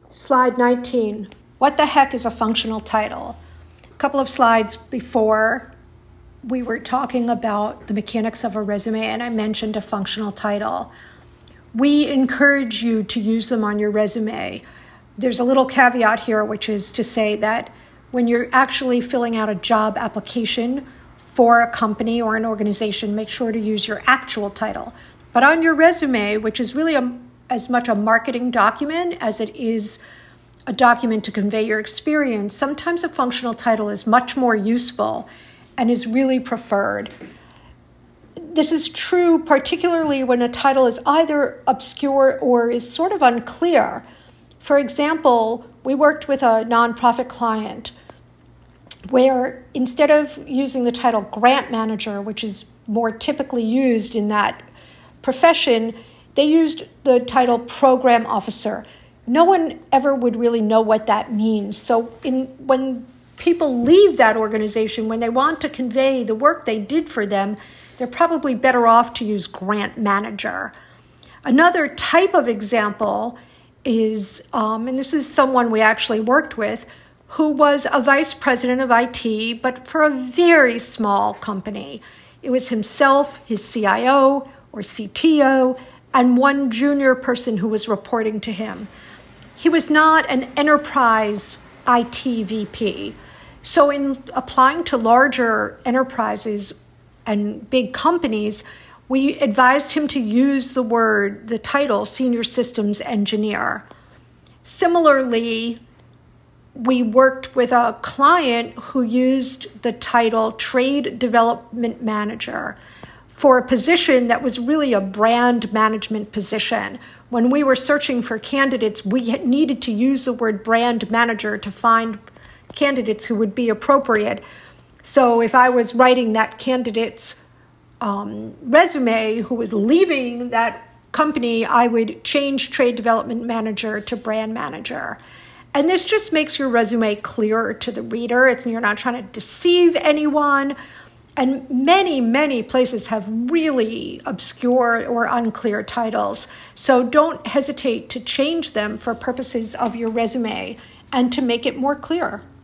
Slide 19. What the heck is a functional title? A couple of slides before, we were talking about the mechanics of a resume, and I mentioned a functional title. We encourage you to use them on your resume. There's a little caveat here, which is to say that when you're actually filling out a job application for a company or an organization, make sure to use your actual title. But on your resume, which is really as much a marketing document as it is a document to convey your experience, sometimes a functional title is much more useful and is really preferred. This is true particularly when a title is either obscure or is sort of unclear. For example, we worked with a nonprofit client where instead of using the title grant manager, which is more typically used in that profession, they used the title program officer. No one ever would really know what that means. So when people leave that organization, when they want to convey the work they did for them, they're probably better off to use grant manager. Another type of example is, and this is someone we actually worked with, who was a vice president of IT, but for a very small company. It was himself, his CIO or CTO, and one junior person who was reporting to him. He was not an enterprise IT VP. So in applying to larger enterprises and big companies, we advised him to use the title Senior Systems Engineer. Similarly, we worked with a client who used the title Trade Development Manager for a position that was really a brand management position. When we were searching for candidates, we needed to use the word brand manager to find candidates who would be appropriate. So if I was writing that candidate's resume who was leaving that company, I would change Trade Development Manager to Brand Manager. And this just makes your resume clearer to the reader. You're not trying to deceive anyone. And many, many places have really obscure or unclear titles. So don't hesitate to change them for purposes of your resume and to make it more clear.